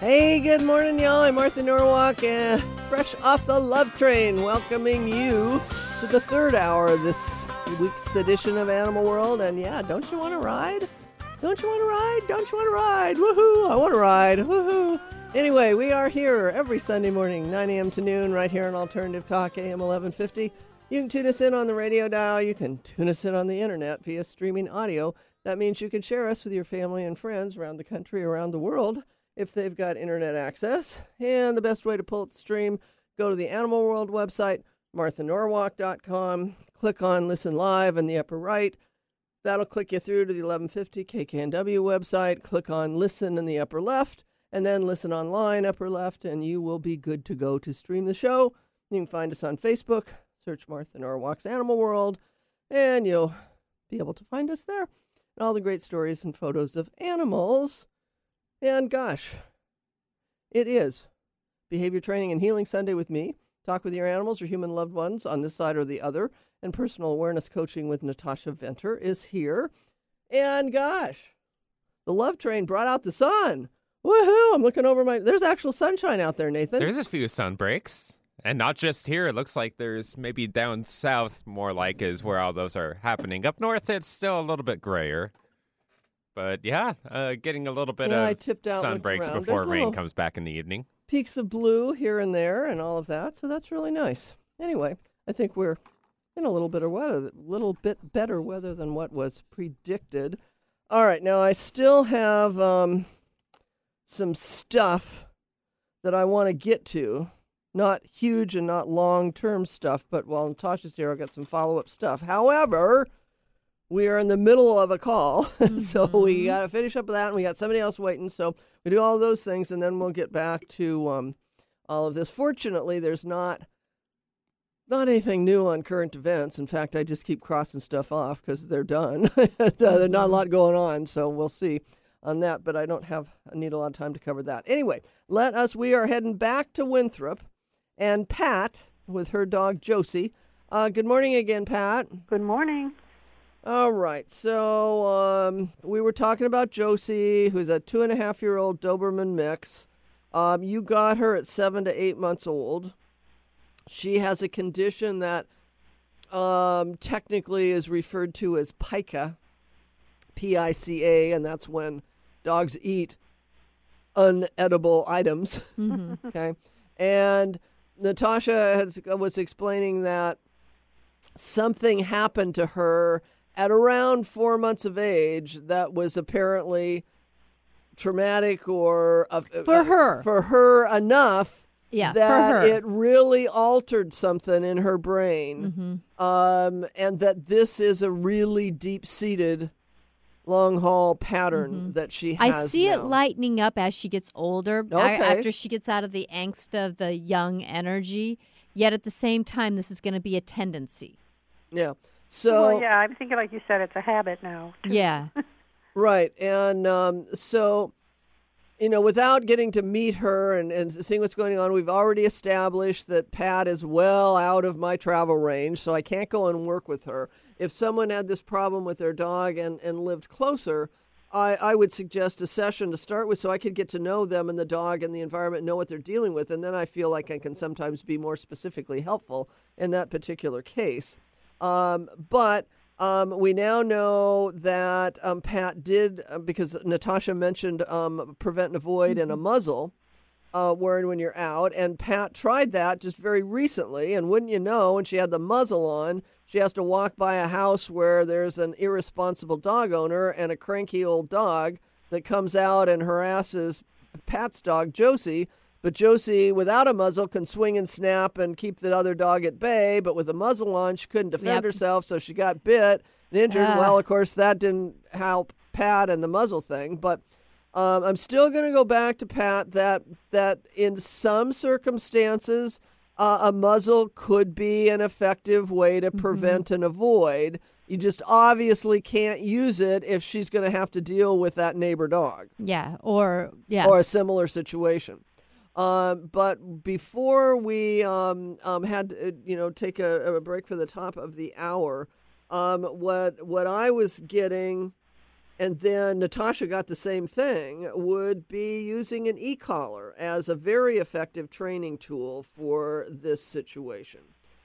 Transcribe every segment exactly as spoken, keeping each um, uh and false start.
Hey, good morning, y'all. I'm Martha Norwalk, and fresh off the Love Train, welcoming you to the third hour of this week's edition of Animal World. And yeah, don't you want to ride? Don't you want to ride? Don't you want to ride? Woohoo! I want to ride. Woohoo! Anyway, we are here every Sunday morning, nine a.m. to noon, right here on Alternative Talk, A M eleven fifty. You can tune us in on the radio dial. You can tune us in on the internet via streaming audio. That means you can share us with your family and friends around the country, around the world, if they've got internet access. And the best way to pull up the stream, go to the Animal World website, martha norwalk dot com, click on Listen Live in the upper right. That'll click you through to the eleven fifty K K N W website. Click on Listen in the upper left, and then Listen Online upper left, and you will be good to go to stream the show. You can find us on Facebook. Search Martha Norwalk's Animal World, and you'll be able to find us there. And all the great stories and photos of animals. And gosh, it is Behavior Training and Healing Sunday with me. Talk with your animals or human loved ones on this side or the other. And Personal Awareness Coaching with Natasha Venter is here. And gosh, the Love Train brought out the sun. Woohoo! I'm looking over my... There's actual sunshine out there, Nathan. There's a few sun breaks. And not just here. It looks like there's maybe down south, more like is where all those are happening. Up north, it's still a little bit grayer. But yeah, uh, getting a little bit yeah, of out, sun breaks around. before There's rain comes back in the evening. Peaks of blue here and there and all of that. So that's really nice. Anyway, I think we're in a little bit of weather, little bit better weather than what was predicted. All right, now I still have um, some stuff that I want to get to. Not huge and not long-term stuff, but while Natasha's here, I've got some follow-up stuff. However, we are in the middle of a call, mm-hmm. so we got to finish up with that, and we got somebody else waiting. So we do all those things, and then we'll get back to um, all of this. Fortunately, there's not not anything new on current events. In fact, I just keep crossing stuff off because they're done. uh, there's not a lot going on, so we'll see on that. But I don't have I need a lot of time to cover that. Anyway, let us. We are heading back to Winthrop. And Pat, with her dog Josie. Uh, good morning again, Pat. Good morning. All right. So um, we were talking about Josie, who's a two and a half year old Doberman mix. Um, you got her at seven to eight months old. She has a condition that um, technically is referred to as pica, P I C A, and that's when dogs eat unedible items. Mm-hmm. Okay. And Natasha has, was explaining that something happened to her at around four months of age that was apparently traumatic or uh, for her for her enough yeah, that for her. It really altered something in her brain, mm-hmm. um, and that this is a really deep-seated long haul pattern mm-hmm. that she has. I see now. it lightening up as she gets older, okay. after she gets out of the angst of the young energy. Yet at the same time, this is going to be a tendency. Yeah. So. Well, yeah, I'm thinking, like you said, it's a habit now. Too. Yeah. Right. And um, so, you know, without getting to meet her and, and seeing what's going on, we've already established that Pat is well out of my travel range, so I can't go and work with her. If someone had this problem with their dog and, and lived closer, I, I would suggest a session to start with so I could get to know them and the dog and the environment, know what they're dealing with, and then I feel like I can sometimes be more specifically helpful in that particular case. Um, but um, we now know that um, Pat did, uh, because Natasha mentioned um, prevent and avoid mm-hmm. and a muzzle. Uh, wearing when you're out, and Pat tried that just very recently, and wouldn't you know, when she had the muzzle on, she has to walk by a house where there's an irresponsible dog owner and a cranky old dog that comes out and harasses Pat's dog, Josie, but Josie, without a muzzle, can swing and snap and keep the other dog at bay, but with a muzzle on, she couldn't defend yep. herself, so she got bit and injured. Uh. Well, of course, that didn't help Pat and the muzzle thing, but Um, I'm still going to go back to Pat that that in some circumstances, uh, a muzzle could be an effective way to prevent mm-hmm. and avoid. You just obviously can't use it if she's going to have to deal with that neighbor dog. Yeah, or yes. or a similar situation. Um, but before we um, um, had to, you know, take a, a break for the top of the hour, um, what what I was getting. and then Natasha got the same thing, would be using an e-collar as a very effective training tool for this situation.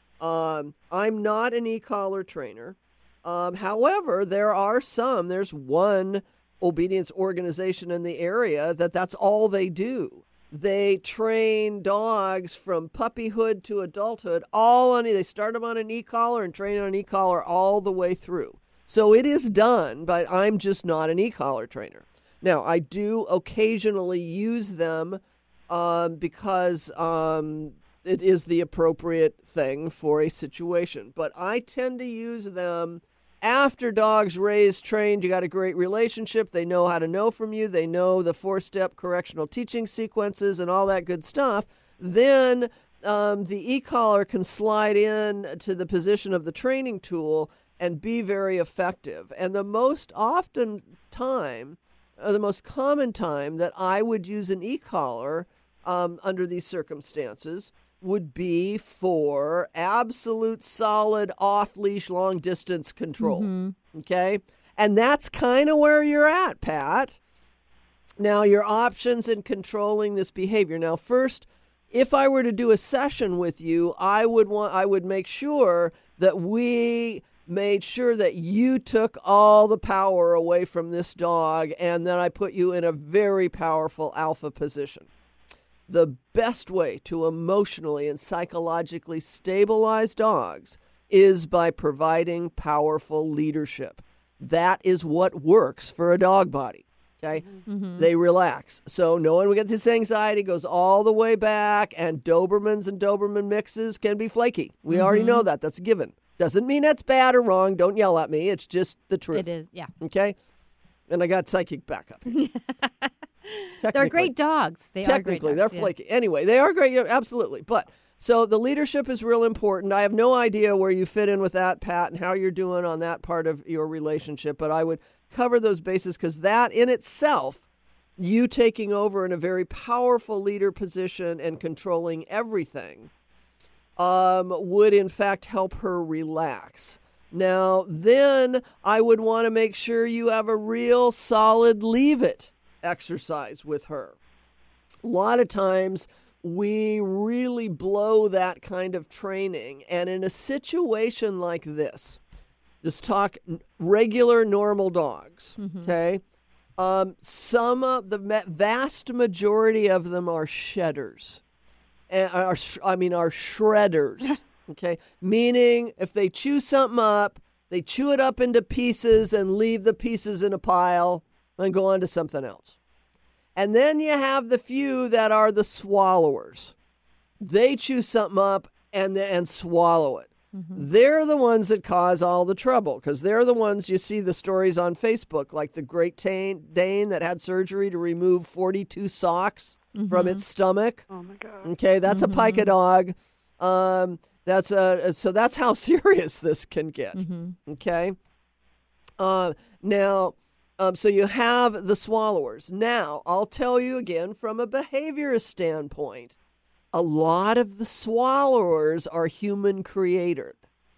Um, I'm not an e-collar trainer. Um, however, there are some, there's one obedience organization in the area that that's all they do. They train dogs from puppyhood to adulthood, all on, they start them on an e-collar and train on an e-collar all the way through. So it is done, but I'm just not an e-collar trainer. Now, I do occasionally use them um, because um, it is the appropriate thing for a situation. But I tend to use them after dogs raised, trained, you got a great relationship, they know how to know from you, they know the four-step correctional teaching sequences and all that good stuff. Then um, the e-collar can slide in to the position of the training tool and be very effective. And the most often time, or the most common time that I would use an e-collar um, under these circumstances would be for absolute solid off-leash long-distance control, mm-hmm. okay? And that's kind of where you're at, Pat. Now, your options in controlling this behavior. Now, first, if I were to do a session with you, I would want, I would make sure that we made sure that you took all the power away from this dog, and then I put you in a very powerful alpha position. The best way to emotionally and psychologically stabilize dogs is by providing powerful leadership. That is what works for a dog body. Okay? Mm-hmm. They relax. So no one will get this anxiety, goes all the way back, and Dobermans and Doberman mixes can be flaky. We mm-hmm. already know that. That's a given. Doesn't mean that's bad or wrong. Don't yell at me. It's just the truth. It is, yeah. Okay? And I got psychic backup here. They're great dogs. They are great dogs. Technically, they're yeah. flaky. Anyway, they are great, absolutely. But so the leadership is real important. I have no idea where you fit in with that, Pat, and how you're doing on that part of your relationship. But I would cover those bases because that in itself, you taking over in a very powerful leader position and controlling everything, um, would in fact help her relax. Now, then I would want to make sure you have a real solid leave it exercise with her. A lot of times we really blow that kind of training. And in a situation like this, just talk regular, normal dogs, mm-hmm. okay? Um, some of the vast majority of them are shedders. And are, I mean, are shredders, okay? Meaning if they chew something up, they chew it up into pieces and leave the pieces in a pile and go on to something else. And then you have the few that are the swallowers. They chew something up and and swallow it. Mm-hmm. They're the ones that cause all the trouble because they're the ones you see the stories on Facebook, like the Great Dane that had surgery to remove forty-two socks mm-hmm. from its stomach. Oh, my God. Okay, that's mm-hmm. a pica dog. Um, that's a, so that's how serious this can get. Mm-hmm. Okay? Uh, now... Um, so you have the swallowers. Now, I'll tell you again, from a behaviorist standpoint, a lot of the swallowers are human created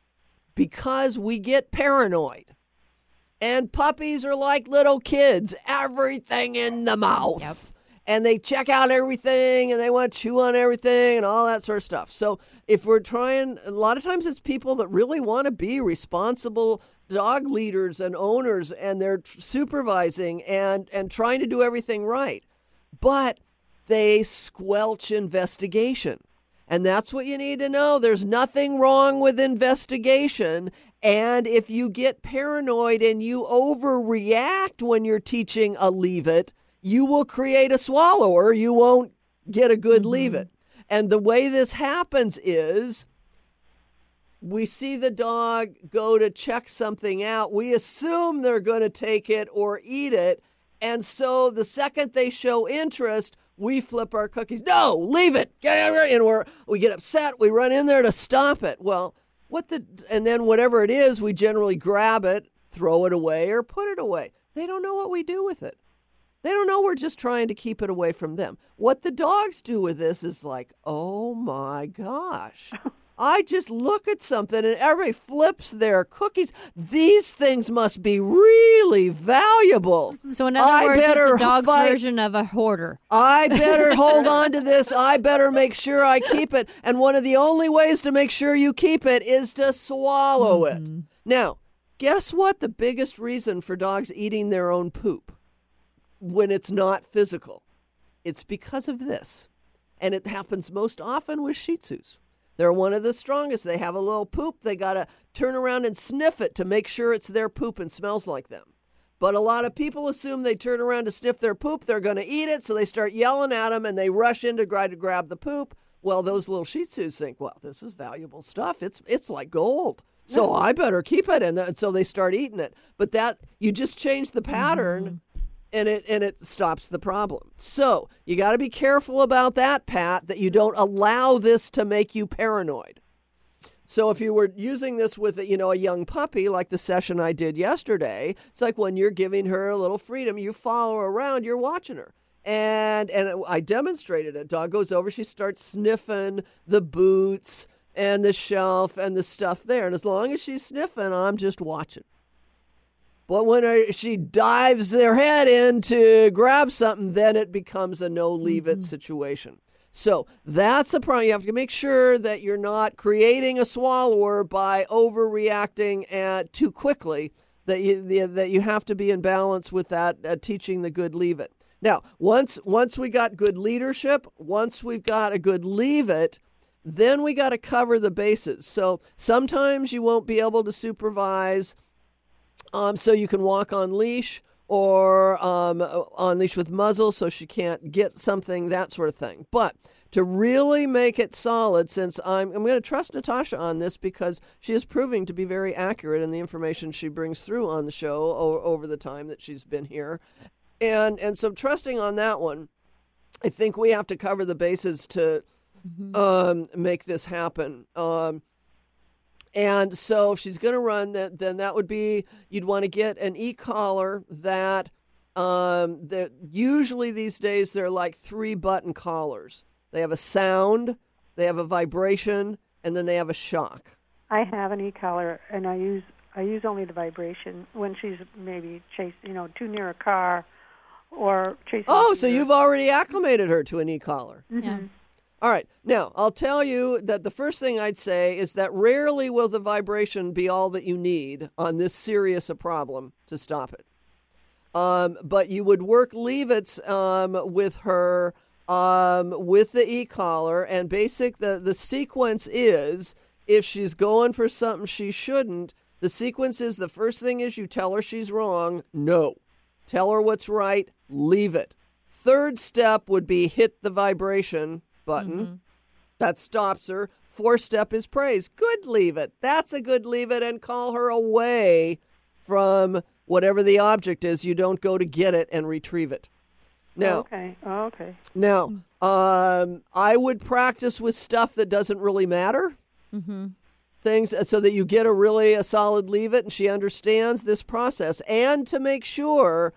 because we get paranoid. And puppies are like little kids, everything in the mouth. Yep. And they check out everything and they want to chew on everything and all that sort of stuff. So if we're trying, a lot of times it's people that really want to be responsible dog leaders and owners, and they're supervising and, and trying to do everything right. But they squelch investigation. And that's what you need to know. There's nothing wrong with investigation. And if you get paranoid and you overreact when you're teaching a leave it, you will create a swallower. You won't get a good mm-hmm. leave it. And the way this happens is we see the dog go to check something out. We assume they're going to take it or eat it. And so the second they show interest, we flip our cookies. No, leave it. Get over. And we're, we get upset. We run in there to stop it. Well, what the, and then whatever it is, we generally grab it, throw it away, or put it away. They don't know what we do with it. They don't know we're just trying to keep it away from them. What the dogs do with this is like, oh my gosh. I just look at something and everybody flips their cookies. These things must be really valuable. So in other I words, better it's a dog's fight. version of a hoarder. I better hold on to this. I better make sure I keep it. And one of the only ways to make sure you keep it is to swallow Mm-hmm. it. Now, guess what the biggest reason for dogs eating their own poop when it's not physical? It's because of this. And it happens most often with Shih Tzus. They're one of the strongest. They have a little poop. They got to turn around and sniff it to make sure it's their poop and smells like them. But a lot of people assume they turn around to sniff their poop, they're going to eat it, so they start yelling at them and they rush in to try to grab the poop. Well, those little Shih Tzus think, well, this is valuable stuff. It's it's like gold. So I better keep it. And then, so they start eating it. But that, you just change the pattern. Mm-hmm. And it and it stops the problem. So you got to be careful about that, Pat, that you don't allow this to make you paranoid. So if you were using this with, you know, a young puppy, like the session I did yesterday, it's like when you're giving her a little freedom, you follow her around, you're watching her. And and I demonstrated it. Dog goes over, she starts sniffing the boots and the shelf and the stuff there. And as long as she's sniffing, I'm just watching. But when her, she dives their head in to grab something, then it becomes a no-leave-it mm-hmm. situation. So that's a problem. You have to make sure that you're not creating a swallower by overreacting at, too quickly, that you, the, that you have to be in balance with that, uh, teaching the good leave-it. Now, once, once we got good leadership, once we've got a good leave-it, then we got to cover the bases. So sometimes you won't be able to supervise. Um, so you can walk on leash or um, on leash with muzzle so she can't get something, that sort of thing. But to really make it solid, since I'm, I'm going to trust Natasha on this because she is proving to be very accurate in the information she brings through on the show o- over the time that she's been here. And, and so trusting on that one, I think we have to cover the bases to mm-hmm. um, make this happen. Um And so if she's going to run, that, then that would be, you'd want to get an e-collar that, um, that usually these days they're like three button collars. They have a sound, they have a vibration, and then they have a shock. I have an e-collar, and I use I use only the vibration when she's maybe chased, you know, too near a car or chasing. Oh, so you've already acclimated her to an e-collar. Mm-hmm. Yeah. All right. Now, I'll tell you that the first thing I'd say is that rarely will the vibration be all that you need on this serious a problem to stop it. Um, but you would work leave-its um, with her um, with the e-collar, and basic the, the sequence is, if she's going for something she shouldn't, the sequence is, the first thing is you tell her she's wrong. No. Tell her what's right. Leave it. Third step would be hit the vibration button. Mm-hmm. That stops her. Fourth step is praise. Good leave it. That's a good leave it, and call her away from whatever the object is. You don't go to get it and retrieve it. Now, okay. Oh, okay. Now, um, I would practice with stuff that doesn't really matter. Mm-hmm. Things so that you get a really a solid leave it, and she understands this process. And to make sure,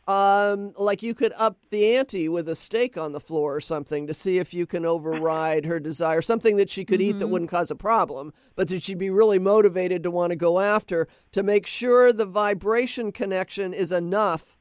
um, like you could up the ante with a steak on the floor or something to see if you can override her desire, something that she could mm-hmm. eat that wouldn't cause a problem, but that she'd be really motivated to want to go after, to make sure the vibration connection is enough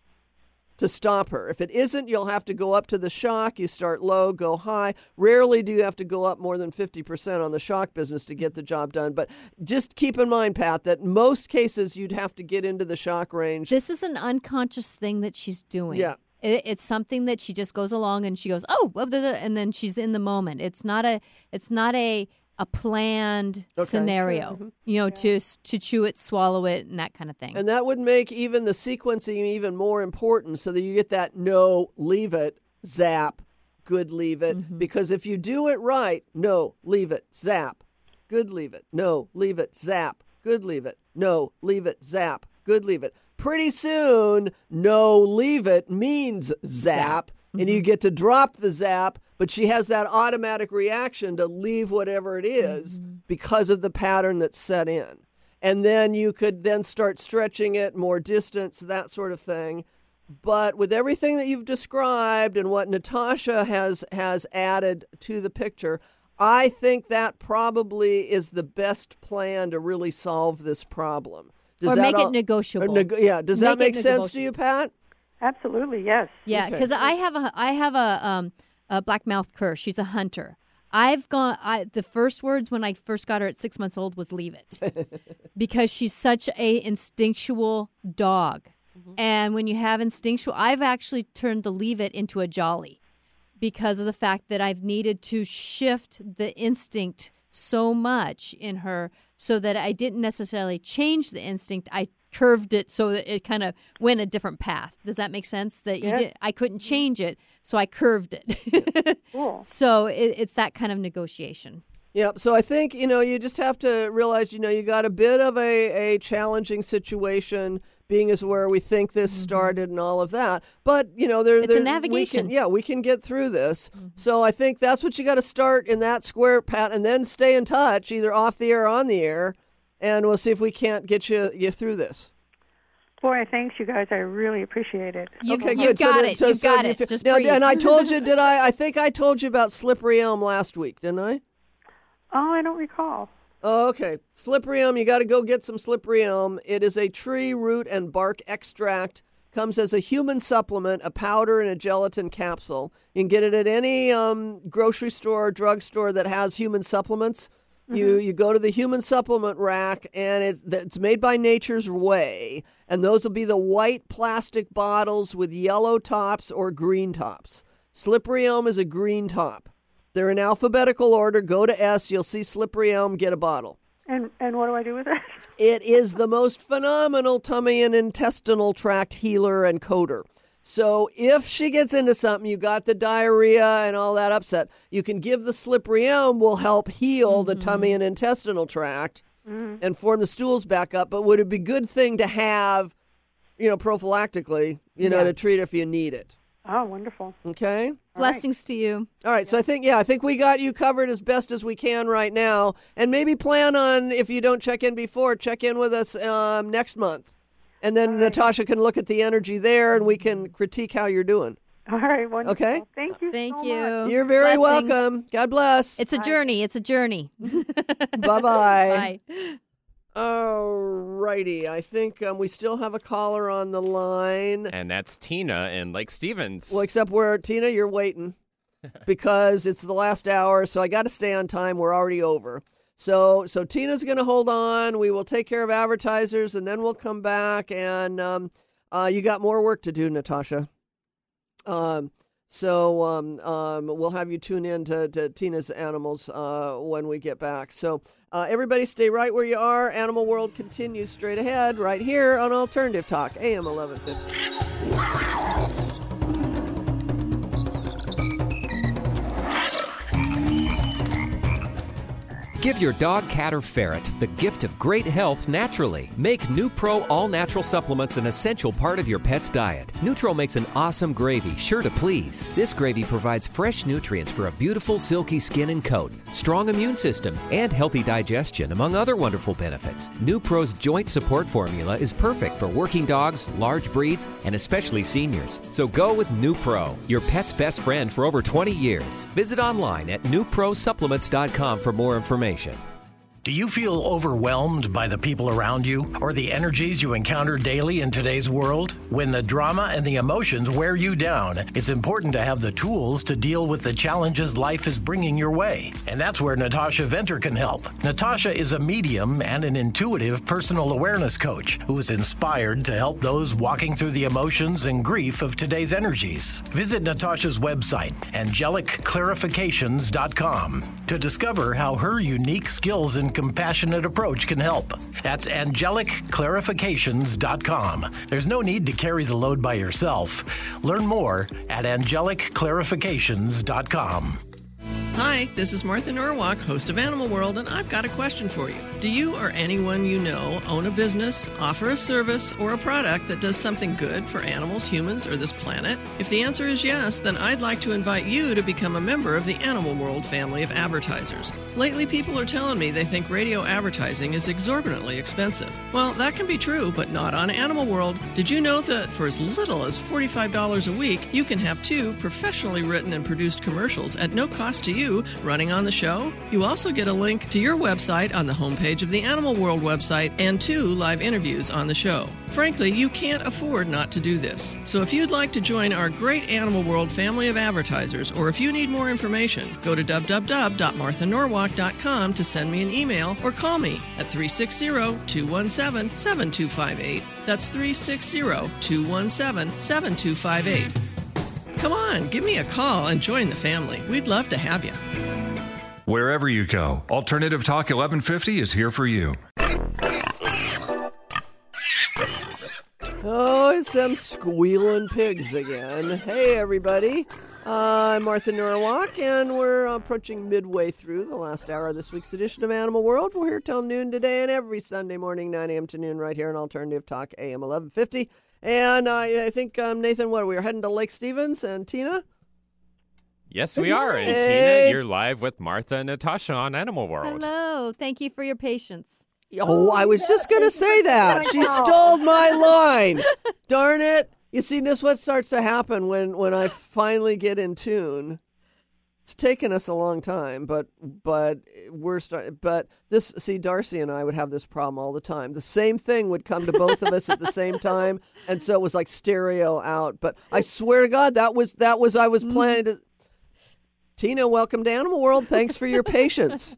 to stop her. If it isn't, you'll have to go up to the shock. You start low, go high. Rarely do you have to go up more than fifty percent on the shock business to get the job done. But just keep in mind, Pat, that most cases you'd have to get into the shock range. This is an unconscious thing that she's doing. Yeah. It, it's something that she just goes along and she goes, oh, blah, blah, blah, and then she's in the moment. It's not a, it's not a, a planned okay. scenario, mm-hmm. you know, yeah. to to chew it, swallow it, and that kind of thing. And that would make even the sequencing even more important, so that you get that no, leave it, zap, good, leave it. Mm-hmm. Because if you do it right, no, leave it, zap, good, leave it, no, leave it, zap, good, leave it, no, leave it, zap, good, leave it. Pretty soon, no, leave it means zap, zap. Mm-hmm. and you get to drop the zap. But she has that automatic reaction to leave whatever it is mm-hmm. because of the pattern that's set in. And then you could then start stretching it, more distance, that sort of thing. But with everything that you've described and what Natasha has has added to the picture, I think that probably is the best plan to really solve this problem. Does or that make all, it negotiable. Neg- yeah. Does that Make make it sense to you, Pat? Absolutely, yes. Yeah, because Okay. I have a I have a um a black mouth cur. She's a hunter. I've gone. I the first words when I first got her at six months old was "leave it," because she's such a instinctual dog. Mm-hmm. And when you have instinctual, I've actually turned the "leave it" into a jolly, because of the fact that I've needed to shift the instinct so much in her, so that I didn't necessarily change the instinct. I curved it so that it kind of went a different path. Does that make sense? That you Yes. did. I couldn't change it, so I curved it. Cool. So it, it's that kind of negotiation. Yep. So I think, you know, you just have to realize, you know, you got a bit of a, a challenging situation, being as where we think this mm-hmm. started and all of that. But, you know, there, it's there, a navigation. We can, yeah, we can get through this. Mm-hmm. So I think that's what you got to start in that square, Pat, and then stay in touch, either off the air or on the air, and we'll see if we can't get you, you through this. Boy, thanks, you guys. I really appreciate it. You, okay, you good. got so, it. So, you so got you it. feel- Just now, breathe. and I told you, did I? I think I told you about slippery elm last week, didn't I? Oh, I don't recall. Oh, okay. Slippery elm, you got to go get some slippery elm. It is a tree root and bark extract. Comes as a human supplement, a powder and a gelatin capsule. You can get it at any um, grocery store or drugstore that has human supplements. Mm-hmm. You you go to the human supplement rack, and it's, it's made by Nature's Way. And those will be the white plastic bottles with yellow tops or green tops. Slippery elm is a green top. They're in alphabetical order. Go to S. You'll see slippery elm. Get a bottle. And and what do I do with it? It is the most phenomenal tummy and intestinal tract healer and coater. So if she gets into something, you got the diarrhea and all that upset, you can give the slippery elm, will help heal mm-hmm. the tummy and intestinal tract mm-hmm. and form the stools back up. But would it be a good thing to have, you know, prophylactically, you know, yeah. to treat if you need it? Oh, wonderful. Okay. Blessings to you. All right. So I think, yeah, I think we got you covered as best as we can right now. And maybe plan on, if you don't check in before, check in with us um, next month. And then right. Natasha can look at the energy there and we can critique how you're doing. All right. Wonderful. Okay. Thank you Thank so you. much. You're very Blessings. welcome. God bless. It's a journey. It's a journey. Bye-bye. Bye. All righty. I think um, we still have a caller on the line. And that's Tina in Lake Stevens. Well, except where, Tina, you're waiting because it's the last hour, so I got to stay on time. We're already over. So so Tina's going to hold on. We will take care of advertisers, and then we'll come back. And um, uh, you got more work to do, Natasha. Um, so um, um, we'll have you tune in to, to Tina's Animals uh, when we get back. So uh, everybody stay right where you are. Animal World continues straight ahead right here on Alternative Talk, A M eleven fifty. Give your dog, cat, or ferret the gift of great health naturally. Make NuPro all-natural supplements an essential part of your pet's diet. Nutro makes an awesome gravy, sure to please. This gravy provides fresh nutrients for a beautiful, silky skin and coat, strong immune system, and healthy digestion, among other wonderful benefits. NuPro's joint support formula is perfect for working dogs, large breeds, and especially seniors. So go with NuPro, your pet's best friend for over twenty years. Visit online at new pro supplements dot com for more information. Do you feel overwhelmed by the people around you or the energies you encounter daily in today's world? When the drama and the emotions wear you down, it's important to have the tools to deal with the challenges life is bringing your way. And that's where Natasha Venter can help. Natasha is a medium and an intuitive personal awareness coach who is inspired to help those walking through the emotions and grief of today's energies. Visit Natasha's website, angelic clarifications dot com, to discover how her unique skills and compassionate approach can help. That's angelic clarifications dot com. There's no need to carry the load by yourself. Learn more at angelic clarifications dot com. Hi, this is Martha Norwalk, host of Animal World, and I've got a question for you. Do you or anyone you know own a business, offer a service, or a product that does something good for animals, humans, or this planet? If the answer is yes, then I'd like to invite you to become a member of the Animal World family of advertisers. Lately, people are telling me they think radio advertising is exorbitantly expensive. Well, that can be true, but not on Animal World. Did you know that for as little as forty-five dollars a week, you can have two professionally written and produced commercials at no cost to you you running on the show. You also get a link to your website on the homepage of the Animal World website and two live interviews on the show. Frankly, you can't afford not to do this. So if you'd like to join our great Animal World family of advertisers, or if you need more information, go to w w w dot martha norwalk dot com to send me an email or call me at three six zero, two one seven, seven two five eight. That's three six zero, two one seven, seven two five eight. Come on, give me a call and join the family. We'd love to have you. Wherever you go, Alternative Talk eleven fifty is here for you. Oh, it's them squealing pigs again. Hey, everybody. Uh, I'm Martha Norwalk, and we're approaching midway through the last hour of this week's edition of Animal World. We're here till noon today and every Sunday morning, nine a.m. to noon, right here on Alternative Talk, A M eleven fifty. And I, I think, um, Nathan, what, we were heading to Lake Stevens and Tina? Yes, we are. And Hey. Tina, you're live with Martha and Natasha on Animal World. Hello. Thank you for your patience. Oh, I was just going to say that. She stole my line. Darn it. You see, this is what starts to happen when, when I finally get in tune. It's taken us a long time, but but we're start. But this, see, Darcy and I would have this problem all the time. The same thing would come to both of us at the same time, and so it was like stereo out. But I swear to God, that was that was I was planning to. Tina, welcome to Animal World. Thanks for your patience.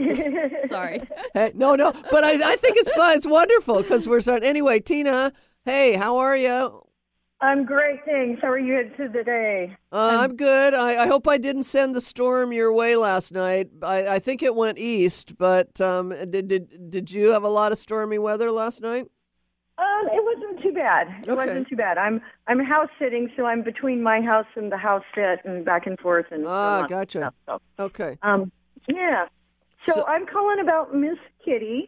Sorry. Hey, no, no, but I, I think it's fun. It's wonderful because we're starting. Anyway, Tina, hey, how are you? I'm great, thanks. How are you today? Uh, I'm good. I, I hope I didn't send the storm your way last night. I, I think it went east, but um, did, did did you have a lot of stormy weather last night? Um, it wasn't too bad. It Okay. wasn't too bad. I'm I'm house sitting, so I'm between my house and the house sit and back and forth and Ah, so on gotcha. stuff, so. Okay. Um, yeah. So, So- I'm calling about Miss Kitty.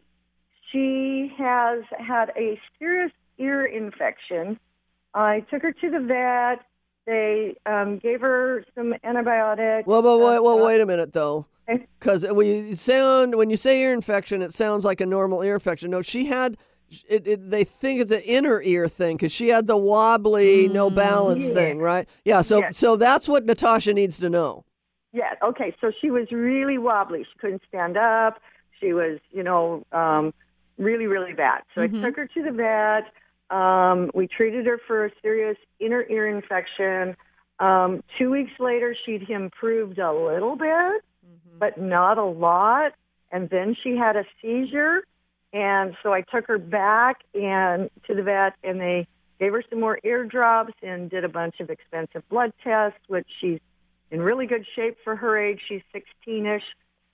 She has had a serious ear infection. I took her to the vet. They um, gave her some antibiotics. Well, well, wait, well, Uh, wait a minute though, Okay. because when you sound when you say ear infection, it sounds like a normal ear infection. No, she had. It, it, they think it's an inner ear thing because she had the wobbly, no balance Yeah. thing, right? Yeah. So, Yes. so that's what Natasha needs to know. Yeah, okay, so she was really wobbly. She couldn't stand up. She was, you know, um, really, really bad. So Mhm. I took her to the vet. Um, we treated her for a serious inner ear infection. Um, two weeks later, she'd improved a little bit, but not a lot. And then she had a seizure. And so I took her back and to the vet, and they gave her some more eardrops and did a bunch of expensive blood tests, which she's in really good shape for her age. She's sixteen-ish.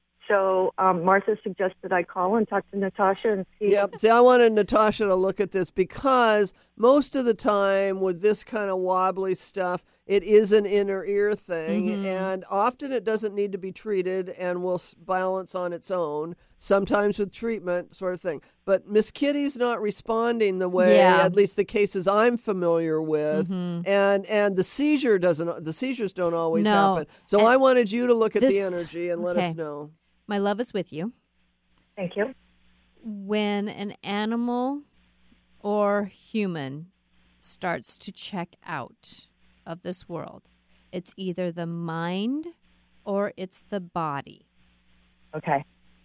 So um, Martha suggested I call and talk to Natasha and see. Yep. See, I wanted Natasha to look at this because most of the time with this kind of wobbly stuff, it is an inner ear thing, and often it doesn't need to be treated and will s- balance on its own. Sometimes with treatment, sort of thing. But Miss Kitty's not responding the way, Yeah. at least the cases I'm familiar with, and and the seizure doesn't. The seizures don't always No. happen. So And I wanted you to look at the this- energy and let okay. us know. My love is with you. Thank you. When an animal or human starts to check out of this world, it's either the mind or it's the body. Okay.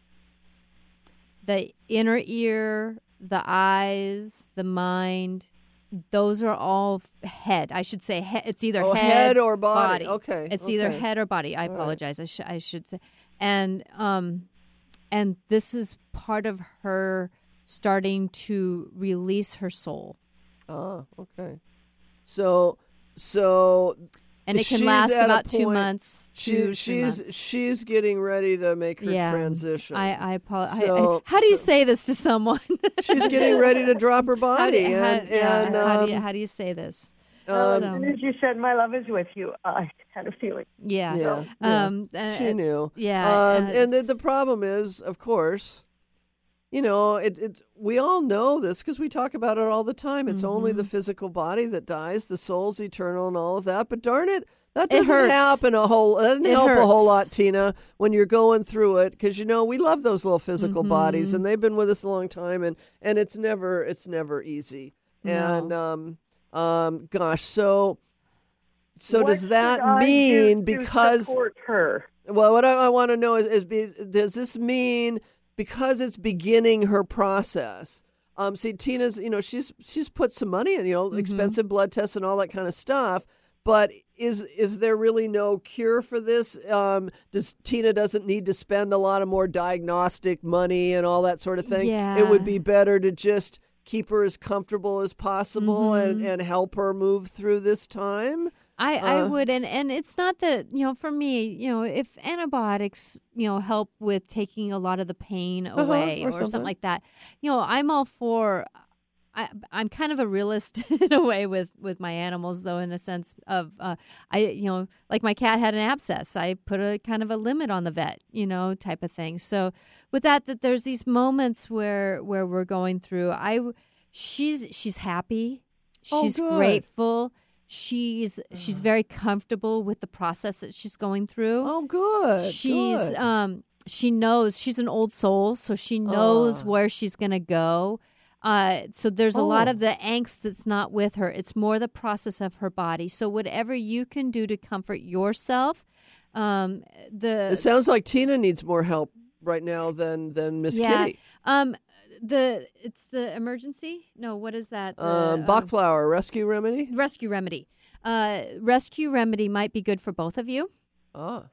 The inner ear, the eyes, the mind, those are all f- head. I should say he- it's either Oh, head, head or body. Okay, It's either okay. head or body. I All right. apologize. I, sh- I should say. And um and this is part of her starting to release her soul. Oh, okay. So, so And it can she's last at a about two point- months, she, two, three she's months. she's getting ready to make her Yeah. transition. I I apologize. So- how do you say this to someone? she's getting ready to drop her How do, body, how, and, yeah, and how do you um, how do you say this? um, As So- soon as you said my love is with you, I had a feeling. Yeah. yeah, yeah. Um. uh, she knew. yeah, Um, uh, and the, it's- the problem is, of course, you know, it, it's we all know this because we talk about it all the time. It's only Mm-hmm. the physical body that dies, the soul's eternal, and all of that. But darn it, that It doesn't hurts. happen a whole. That doesn't It help a whole lot, hurts. Tina, when you're going through it. Because you know we love those little physical Mm-hmm. bodies, and they've been with us a long time, and and it's never it's never easy. No. And um um gosh, so. So what does that should I mean do to because support her? Well, what I, I want to know is, is be, does this mean because it's beginning her process? Um, see, Tina's, you know, she's she's put some money in, you know, mm-hmm. expensive blood tests and all that kind of stuff. But is is there really no cure for this? Um, does Tina doesn't need to spend a lot of more diagnostic money and all that sort of thing? Yeah. It would be better to just keep her as comfortable as possible mm-hmm. and, and help her move through this time? I, I Uh, would, and, and it's not that, you know, for me, you know, if antibiotics, you know, help with taking a lot of the pain Uh-huh, away or or, something. something like that, you know, I'm all for, I, I'm kind of a realist in a way with, with my animals, though, in a sense of, uh, I, you know, like my cat had an abscess. I put a kind of a limit on the vet, you know, type of thing. So with that, that there's these moments where, where we're going through, I, she's, she's happy. Oh, She's good. grateful. She's she's very comfortable with the process that she's going through. Oh, good. She's good. um she knows she's an old soul, so she knows Ah. where she's gonna go. Uh, so there's a lot Oh. of the angst that's not with her. It's more the process of her body. So whatever you can do to comfort yourself, um, the It sounds like Tina needs more help right now than than Miss yeah, Kitty. um, the it's the emergency. No, what is that? The, Um, Bach flower rescue remedy. Rescue Remedy. Uh, Rescue Remedy might be good for both of you Ah,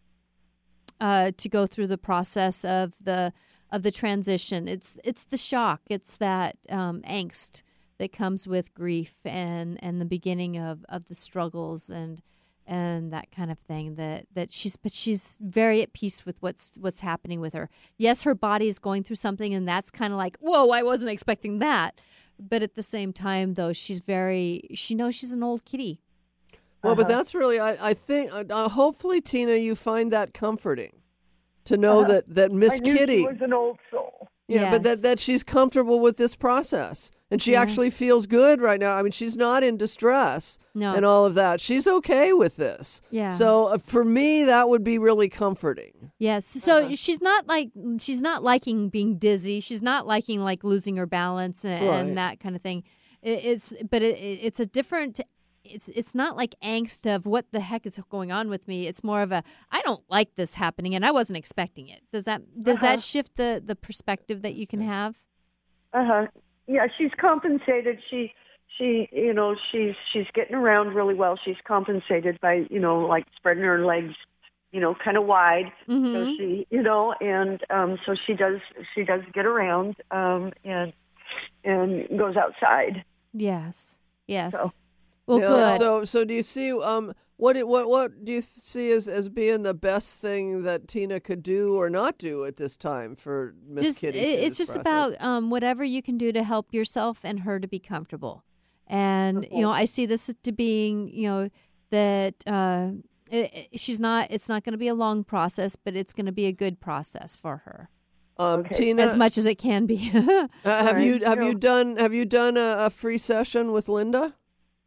uh, to go through the process of the of the transition. It's it's the shock. It's that um, angst that comes with grief and, and the beginning of, of the struggles and and that kind of thing. That, that she's but she's very at peace with what's what's happening with her. Yes, her body is going through something, and that's kind of like, whoa, I wasn't expecting that. But at the same time, though, she's very she knows she's an old kitty. well, but that's really I, I think uh, uh, hopefully Tina, you find that comforting to know Uh-huh. that that Miss I knew Kitty. she was an old soul. Yeah, but that, Yes. that she's comfortable with this process. And she Yeah. actually feels good right now. I mean, she's not in distress No. and all of that. She's okay with this. Yeah. So uh, for me, that would be really comforting. Yes. So she's not like she's not liking being dizzy. She's not liking like losing her balance and, Right. and that kind of thing. It, it's but it, it- it's a different. It's it's not like angst of what the heck is going on with me. It's more of a I don't like this happening and I wasn't expecting it. Does that does Uh-huh. that shift the the perspective that you can have? Uh huh. Yeah, she's compensated. She, she, you know, she's she's getting around really well. She's compensated by, you know, like spreading her legs, you know, kind of wide. So Mhm. she, you know, and um, so she does she does get around um, and and goes outside. Yes. Yes. So- well, Yeah, good. So, so do you see um what it- what what do you see as, as being the best thing that Tina could do or not do at this time for Miss just Kitty? it- through it's this just process? about um, whatever you can do to help yourself and her to be comfortable. And you know, I see this to being, you know, that uh, it, it- she's not. It's not going to be a long process, but it's going to be a good process for her, um, Okay. Tina, as much as it can be. uh, have you have Yeah. you done have you done a, a free session with Linda?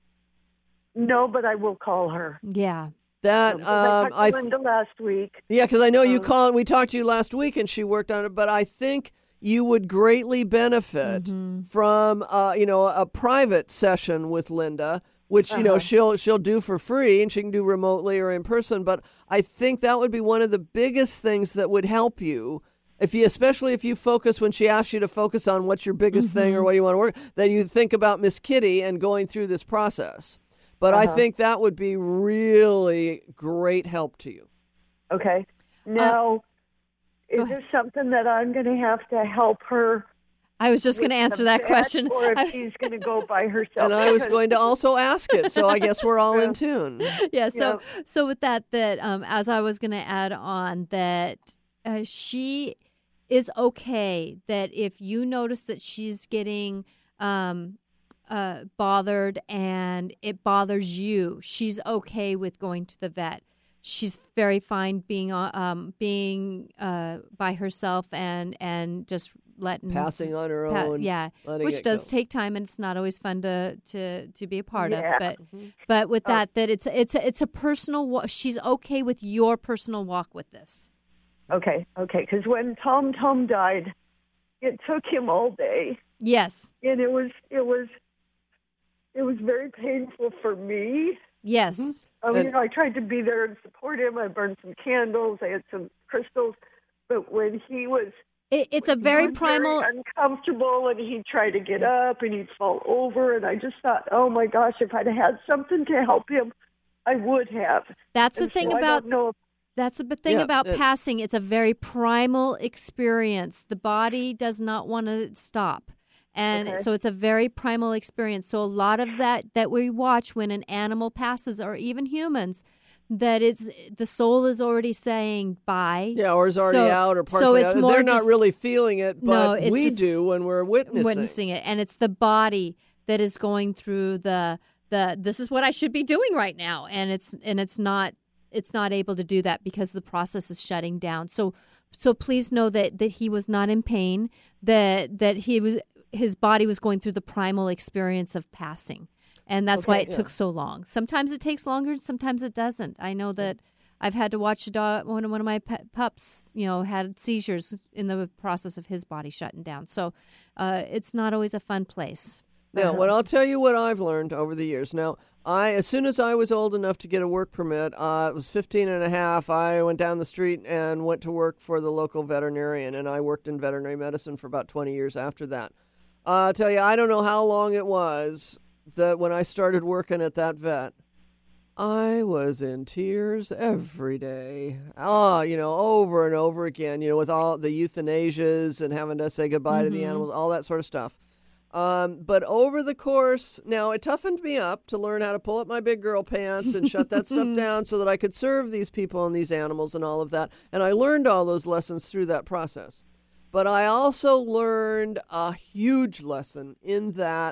No, but I will call her. yeah. That Because I um, talked I to Linda last week. Yeah, because I know you Um, called. We talked to you last week, and she worked on it. But I think you would greatly benefit Mm-hmm. from, uh, you know, a private session with Linda, which you know Uh-huh. she'll she'll do for free, and she can do remotely or in person. But I think that would be one of the biggest things that would help you. If you, especially if you focus when she asks you to focus on what's your biggest thing Mm-hmm. or what you want to work, that you think about Miss Kitty and going through this process. But I Uh-huh. think that would be really great help to you. Okay. Now, go is ahead. this something that I'm going to have to help her? I was just going to with answer the that vet, question. or if I- she's going to go by herself. And I was Because- going to also ask it, so I guess we're all in tune. yeah so so with that that um as I was going to add on that uh, she is okay that if you notice that she's getting um uh bothered and it bothers you, she's okay with going to the vet. She's very fine being uh, um being uh by herself and and just letting Passing on her pa- own. yeah, letting which it does go. take time and it's not always fun to to to be a part Yeah. of. But but with that, that it's it's a, it's a personal. Wa- she's okay with your personal walk with this. Okay, okay. Because when Tom Tom died, it took him all day, Yes, and it was it was it was very painful for me. yes, I mean, And- you know, I tried to be there and support him. I burned some candles. I had some crystals. But when he was It, it's a he very was primal. very uncomfortable, and he'd try to get up, and he'd fall over, and I just thought, oh my gosh, if I'd had something to help him, I would have. That's the And thing so I about don't know if That's the b- thing Yeah, about it- passing. It's a very primal experience. The body does not want to stop. And Okay. so it's a very primal experience. So a lot of that that we watch when an animal passes, or even humans, that it's the soul is already saying bye. Yeah, or is already So- out or so partially it's out. more They're not just- really feeling it, No, but it's we just do when we're witnessing. witnessing it, and it's the body that is going through the the this is what I should be doing right now, and it's and it's not it's not able to do that because the process is shutting down. So so please know that that he was not in pain, that that he was his body was going through the primal experience of passing, and that's why Okay, it yeah. took so long. Sometimes it takes longer, sometimes it doesn't. I know that I've had to watch a dog, one of one of my pet pups, you know, had seizures in the process of his body shutting down. So uh, it's not always a fun place. Now, what I'll tell you what I've learned over the years. Now, I as soon as I was old enough to get a work permit, uh, it was fifteen and a half, I went down the street and went to work for the local veterinarian, and I worked in veterinary medicine for about twenty years after that. Uh, I'll tell you, I don't know how long it was that when I started working at that vet, I was in tears every day. Ah, you know, over and over again, you know, with all the euthanasias and having to say goodbye to the animals, all that sort of stuff. Um, but over the course, now it toughened me up to learn how to pull up my big girl pants and shut that stuff down so that I could serve these people and these animals and all of that. And I learned all those lessons through that process. But I also learned a huge lesson in that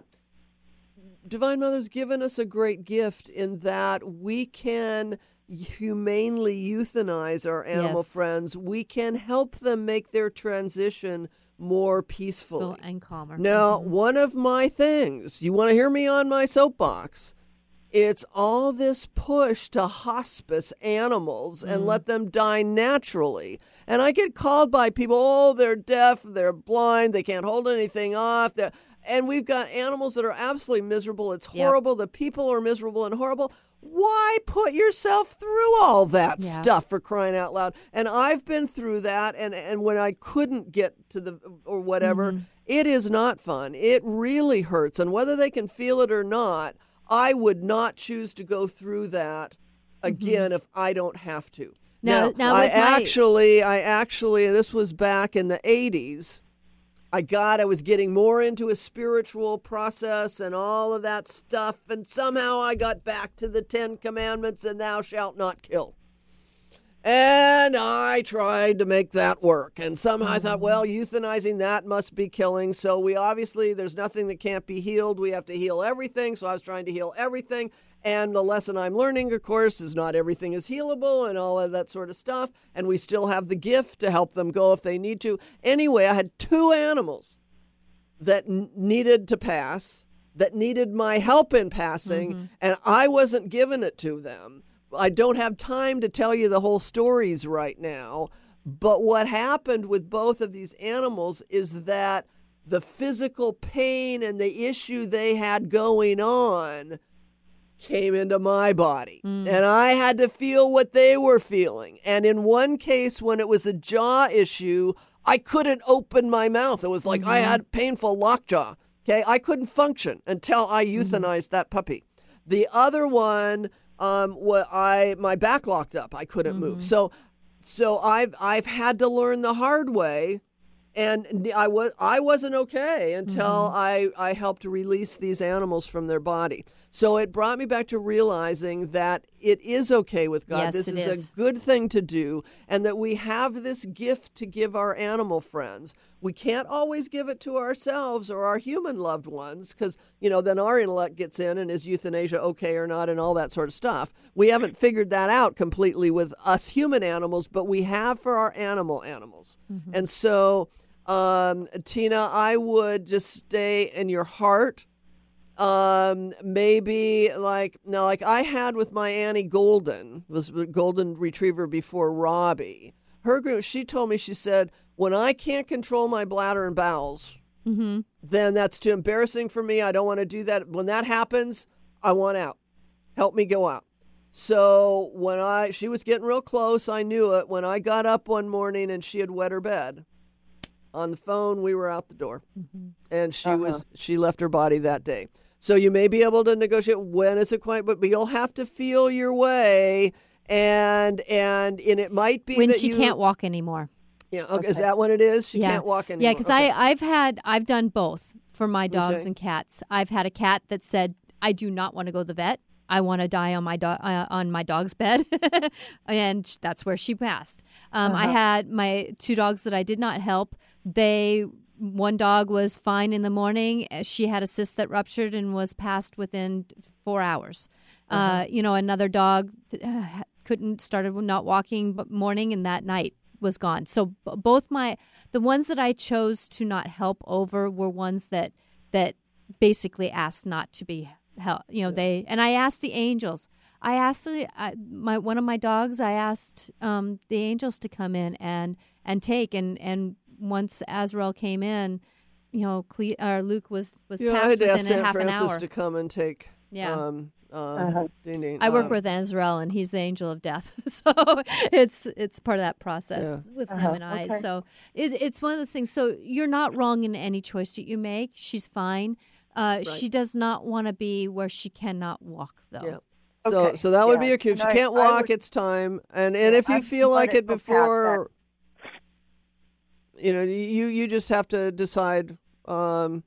Divine Mother's given us a great gift in that we can humanely euthanize our animal Yes. friends. We can help them make their transition more peacefully. Cool and calmer. Now, Mhm. one of my things, you want to hear me on my soapbox? It's all this push to hospice animals and let them die naturally. And I get called by people, oh, they're deaf, they're blind, they can't hold anything off. They're, and we've got animals that are absolutely miserable. It's Yep. horrible. The people are miserable and horrible. Why put yourself through all that Yeah. stuff, for crying out loud? And I've been through that, and, and when I couldn't get to the, or whatever, Mm-hmm. it is not fun. It really hurts. And whether they can feel it or not, I would not choose to go through that again if I don't have to. Mm-hmm. Now- now I with my- actually, I actually, this was back in the eighties. I got, I was getting more into a spiritual process and all of that stuff. And somehow I got back to the Ten Commandments and thou shalt not kill. And I tried to make that work. And somehow I thought, well, euthanizing that must be killing. So we obviously, there's nothing that can't be healed. We have to heal everything. So I was trying to heal everything. And the lesson I'm learning, of course, is not everything is healable and all of that sort of stuff. And we still have the gift to help them go if they need to. Anyway, I had two animals that n- needed to pass, that needed my help in passing, and I wasn't giving it to them. I don't have time to tell you the whole stories right now, but what happened with both of these animals is that the physical pain and the issue they had going on came into my body, and I had to feel what they were feeling. And in one case, when it was a jaw issue, I couldn't open my mouth. It was like I had painful lockjaw. Okay, I couldn't function until I euthanized that puppy. The other one, um, what I my back locked up. I couldn't move. So, so I've I've had to learn the hard way. And I was I wasn't okay until I, I helped release these animals from their body. So it brought me back to realizing that it is okay with God. Yes, this it is, is. a good thing to do, and that we have this gift to give our animal friends. We can't always give it to ourselves or our human loved ones because, you know, then our intellect gets in and is euthanasia okay or not and all that sort of stuff. We haven't figured that out completely with us human animals, but we have for our animal animals. And so... Um, Tina, I would just stay in your heart. Um, maybe like, no, like I had with my Annie Golden, was a golden retriever before Robbie. Her group, she told me, she said, when I can't control my bladder and bowels, Mm-hmm. then that's too embarrassing for me. I don't want to do that. When that happens, I want out. Help me go out. So when I she was getting real close, I knew it. When I got up one morning and she had wet her bed, on the phone we were out the door, mm-hmm. and she uh-huh. was she left her body that day. So you may be able to negotiate when it's a quite, but you'll have to feel your way, and and and it might be when that she you, can't walk anymore. Yeah, okay. Okay. Is that what it is? She yeah. can't walk anymore. Yeah, because okay. I I've had I've done both for my dogs okay. and cats. I've had a cat that said, I do not want to go to the vet. I want to die on my do- uh, on my dog's bed, and that's where she passed. Um, uh-huh. I had my two dogs that I did not help. They one dog was fine in the morning. She had a cyst that ruptured and was passed within four hours. Uh-huh. Uh, you know, another dog uh, couldn't started not walking but morning, and that night was gone. So b- both my the ones that I chose to not help over were ones that that basically asked not to be. Help, you know, yeah. they and I asked the angels. I asked I, my one of my dogs. I asked um, the angels to come in and and take and and once Azrael came in, you know, Cle- or Luke was was yeah, passed I had to within ask a Saint half Francis an hour to come and take. Yeah. Um, uh, uh-huh. ding, ding, I work um, with Azrael, and he's the angel of death, so it's it's part of that process yeah. with uh-huh. him and I. Okay. So it, it's one of those things. So you're not wrong in any choice that you make. She's fine. Uh, right. She does not want to be where she cannot walk, though. Yeah. So, okay. so that would yeah. be your cue. If she And can't I, I walk, would, it's time. And and yeah, if you I feel like let it go past before, you know, you you just have to decide. Um,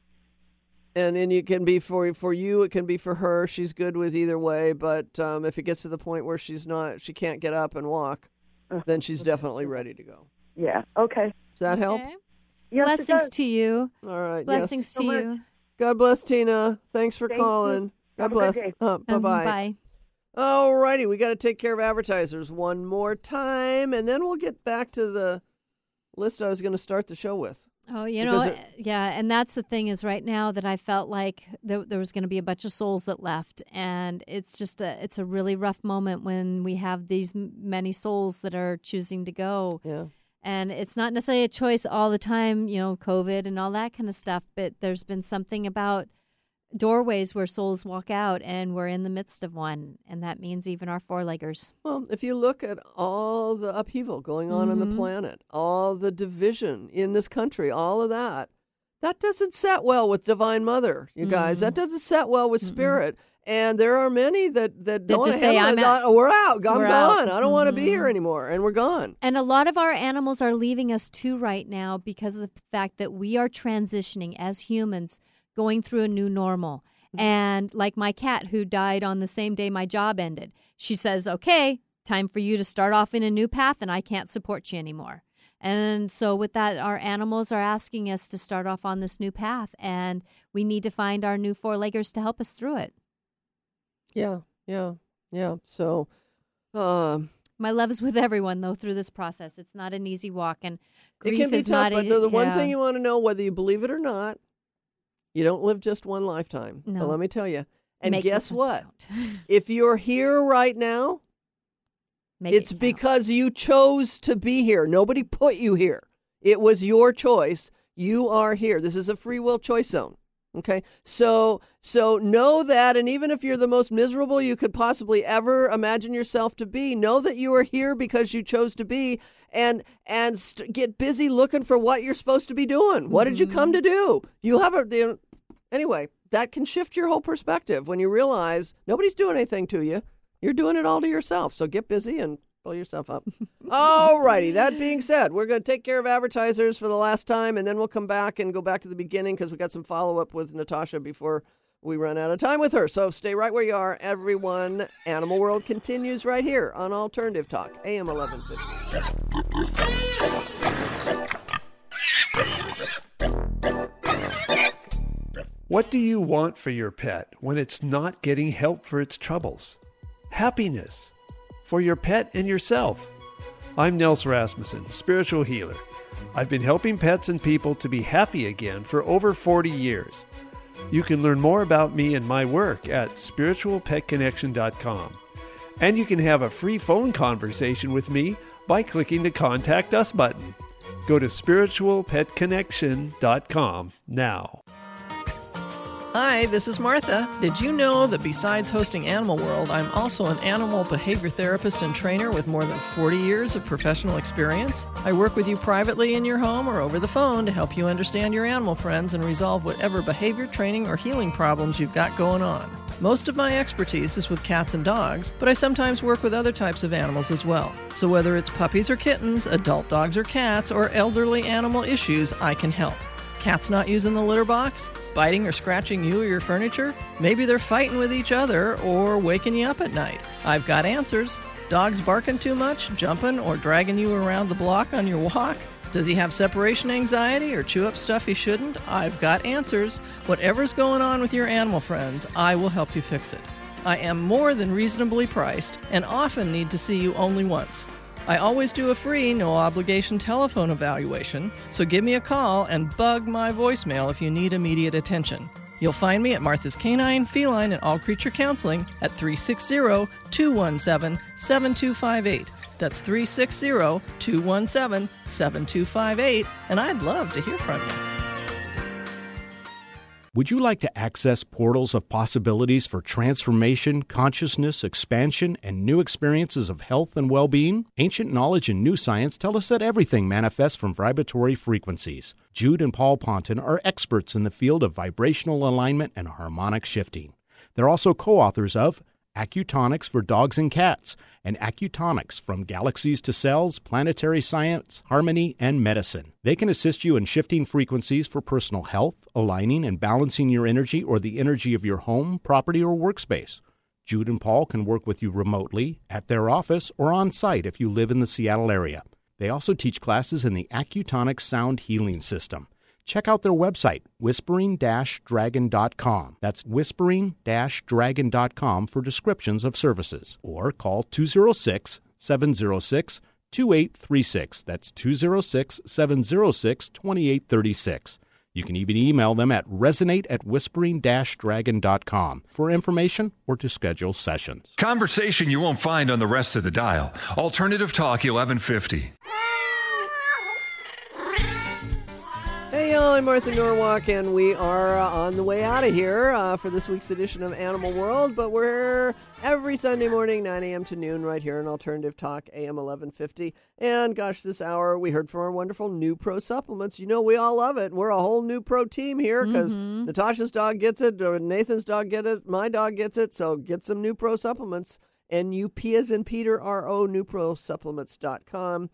and and it can be for for you. It can be for her. She's good with either way. But um, if it gets to the point where she's not, she can't get up and walk, uh, then she's definitely ready to go. Yeah. Okay. Does that help? Okay. Yes, it Blessings does. to you. All right. Blessings yes. to so you. God bless, Tina. Thanks for Thank calling. you. God Have a bless. good day. Uh, bye Um, bye. bye. All righty, we got to take care of advertisers one more time, and then we'll get back to the list I was going to start the show with. Oh, you Because know, it- yeah, and that's the thing is right now that I felt like there, there was going to be a bunch of souls that left, and it's just a it's a really rough moment when we have these m- many souls that are choosing to go. Yeah. And it's not necessarily a choice all the time, you know, COVID and all that kind of stuff, but there's been something about doorways where souls walk out, and we're in the midst of one, and that means even our four-leggers. Well, if you look at all the upheaval going on Mm-hmm. on the planet, all the division in this country, all of that, that doesn't set well with Divine Mother, you guys. Mm-mm. That doesn't set well with Mm-mm. Spirit. And there are many that, that, That don't just wanna say, handle "I'm it. out." We're out. I'm We're out. gone. I don't want to be Mhm. here anymore. And we're gone. And a lot of our animals are leaving us too right now because of the fact that we are transitioning as humans, going through a new normal. Mm-hmm. And like my cat who died on the same day my job ended, she says, okay, time for you to start off in a new path, and I can't support you anymore. And so with that, our animals are asking us to start off on this new path, and we need to find our new four-leggers to help us through it. Yeah, yeah, yeah. So, um, My love is with everyone, though, through this process. It's not an easy walk, and grief it can be is tough, not but easy. the, the one yeah. thing you want to know, whether you believe it or not, you don't live just one lifetime. No. So let me tell you. And Make guess this one what? count. If you're here right now, Make it's it count. because you chose to be here. Nobody put you here. It was your choice. You are here. This is a free will choice zone. Okay, so so know that, and even if you're the most miserable you could possibly ever imagine yourself to be, know that you are here because you chose to be, and and st- get busy looking for what you're supposed to be doing. What did you come to do? You have a you anyway. That can shift your whole perspective when you realize nobody's doing anything to you. You're doing it all to yourself. So get busy and pull yourself up. All righty. That being said, we're going to take care of advertisers for the last time, and then we'll come back and go back to the beginning because we got some follow-up with Natasha before we run out of time with her. So stay right where you are, everyone. Animal World continues right here on Alternative Talk, A M eleven fifty. What do you want for your pet when it's not getting help for its troubles? Happiness for your pet and yourself. I'm Nels Rasmussen, spiritual healer. I've been helping pets and people to be happy again for over forty years. You can learn more about me and my work at spiritual pet connection dot com. And you can have a free phone conversation with me by clicking the Contact Us button. Go to spiritual pet connection dot com now. Hi, this is Martha. Did you know that besides hosting Animal World, I'm also an animal behavior therapist and trainer with more than forty years of professional experience? I work with you privately in your home or over the phone to help you understand your animal friends and resolve whatever behavior training or healing problems you've got going on. Most of my expertise is with cats and dogs, but I sometimes work with other types of animals as well. So whether it's puppies or kittens, adult dogs or cats, or elderly animal issues, I can help. Cats not using the litter box? Biting or scratching you or your furniture? Maybe they're fighting with each other or waking you up at night. I've got answers. Dogs barking too much, jumping, or dragging you around the block on your walk? Does he have separation anxiety or chew up stuff he shouldn't? I've got answers. Whatever's going on with your animal friends, I will help you fix it. I am more than reasonably priced and often need to see you only once. I always do a free, no-obligation telephone evaluation, so give me a call and bug my voicemail if you need immediate attention. You'll find me at Martha's Canine, Feline, and All Creature Counseling at three six zero, two one seven, seven two five eight. That's three six zero, two one seven, seven two five eight, and I'd love to hear from you. Would you like to access portals of possibilities for transformation, consciousness, expansion, and new experiences of health and well-being? Ancient knowledge and new science tell us that everything manifests from vibratory frequencies. Jude and Paul Ponton are experts in the field of vibrational alignment and harmonic shifting. They're also co-authors of Acutonics for Dogs and Cats, and Acutonics from Galaxies to Cells, Planetary Science, Harmony, and Medicine. They can assist you in shifting frequencies for personal health, aligning and balancing your energy or the energy of your home, property, or workspace. Jude and Paul can work with you remotely, at their office, or on site if you live in the Seattle area. They also teach classes in the Acutonics Sound Healing System. Check out their website, whispering dash dragon dot com. That's whispering dash dragon dot com for descriptions of services. Or call two oh six, seven oh six, two eight three six. That's two oh six, seven oh six, two eight three six. You can even email them at resonate at whispering dash dragon dot com for information or to schedule sessions. Conversation you won't find on the rest of the dial. Alternative Talk eleven fifty. Hey, y'all, I'm Martha Norwalk, and we are uh, on the way out of here uh, for this week's edition of Animal World, but we're every Sunday morning, nine a.m. to noon, right here on Alternative Talk, A M eleven fifty. And gosh, this hour we heard from our wonderful New Pro supplements. You know, we all love it. We're a whole New Pro team here because mm-hmm. Natasha's dog gets it, or Nathan's dog gets it, my dog gets it, so get some New Pro supplements. N U P as in Peter, R O, new pro supplements dot com.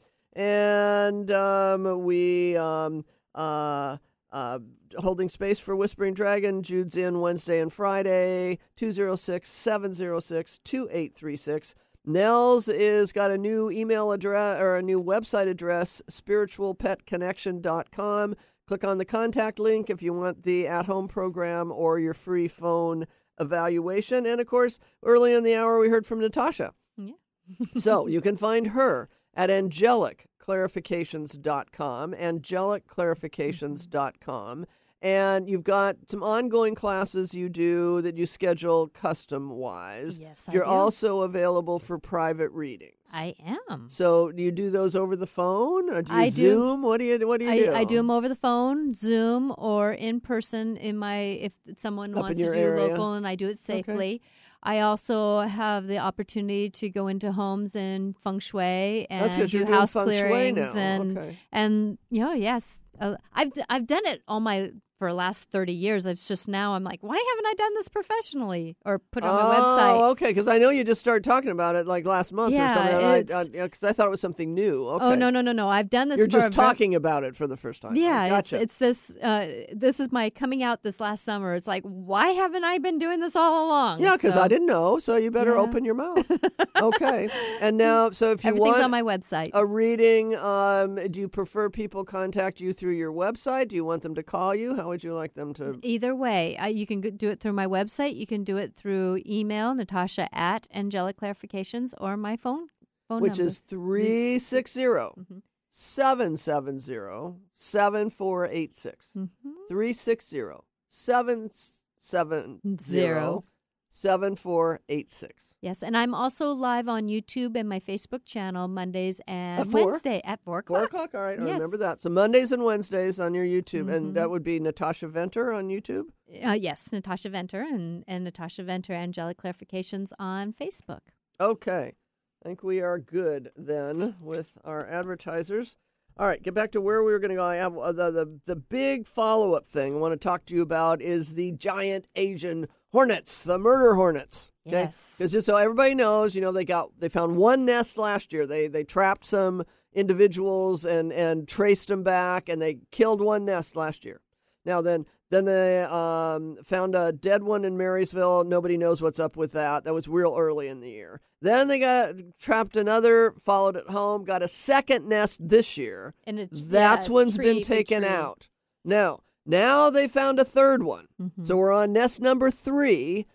And um, we... Um, Uh, uh, holding space for Whispering Dragon. Jude's in Wednesday and Friday, two oh six, seven oh six, two eight three six. Nels is got a new email address or a new website address, spiritual pet connection dot com. Click on the contact link if you want the at-home program or your free phone evaluation. And, of course, early in the hour we heard from Natasha. Yeah. So you can find her at angelic clarifications dot com, angelic clarifications dot com. And you've got some ongoing classes you do that you schedule custom-wise. Yes, I You're do. also available for private readings. I am. So do you do those over the phone, or do you I do. Zoom? What do you What do you I, do? I do them over the phone, Zoom, or in person. In my if someone Up wants in to your do area. local, and I do it safely. I also have the opportunity to go into homes and feng shui and That's 'cause do you're doing house feng shui clearings now. and Okay. and you know yes, uh, I've d- I've done it all my for the last thirty years. It's just now I'm like, why haven't I done this professionally or put it on my website? Oh, okay, because I know you just started talking about it like last month Yeah, or something. it's- Because I, I, I thought it was something new. Okay. Oh no no no no! I've done this. You're for just a ver- talking about it for the first time. Yeah, Oh, gotcha. it's it's this. Uh, this is my coming out this last summer. It's like, why haven't I been doing this all along? Yeah, because So, I didn't know, so you better Yeah. open your mouth. Okay. And now, so if you Everything's want on my website. a reading, um, do you prefer people contact you through your website? Do you want them to call you? How would you like them to? Either way, I, you can go- do it through my website. You can do it through email, Natasha at Angelic Clarifications, or my phone phone Which number. is three six zero, Mhm. seven seven zero, seven four eight six. Mhm. three six zero, seven seven zero, seven four eight six. Yes, and I'm also live on YouTube and my Facebook channel Mondays and At four? Wednesday at four o'clock. Four o'clock, all right. I Yes. remember that. So Mondays and Wednesdays on your YouTube, Mhm. and that would be Natasha Venter on YouTube? Uh, yes, Natasha Venter and, and Natasha Venter Angelic Clarifications on Facebook. Okay. I think we are good then with our advertisers. All right, get back to where we were going to go. I have uh, the, the the big follow-up thing I want to talk to you about is the giant Asian hornets, the murder hornets. Okay? Yes. Because just so everybody knows, you know, they got they found one nest last year. They they trapped some individuals and and traced them back, and they killed one nest last year. Now then, then they um, found a dead one in Marysville. Nobody knows what's up with that. That was real early in the year. Then they got trapped another, followed it home, got a second nest this year. And it's That's yeah, one's tree, been big taken tree. out. Now, now they found a third one. Mhm. So we're on nest number three.